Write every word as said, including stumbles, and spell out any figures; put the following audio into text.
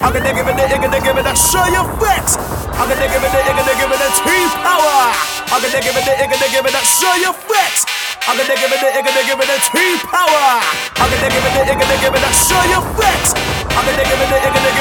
I'm gonna give it the, I'm gonna give it the show you flex. I'm gonna give it the, I'm gonna give it the T-power. I'm gonna give it the, I'm gonna give it the show you flex. I'm gonna give it the, I'm gonna give it the T-power. I'm gonna give it the, I'm gonna give it the show you flex. I'm gonna give it the, I'm gonna give it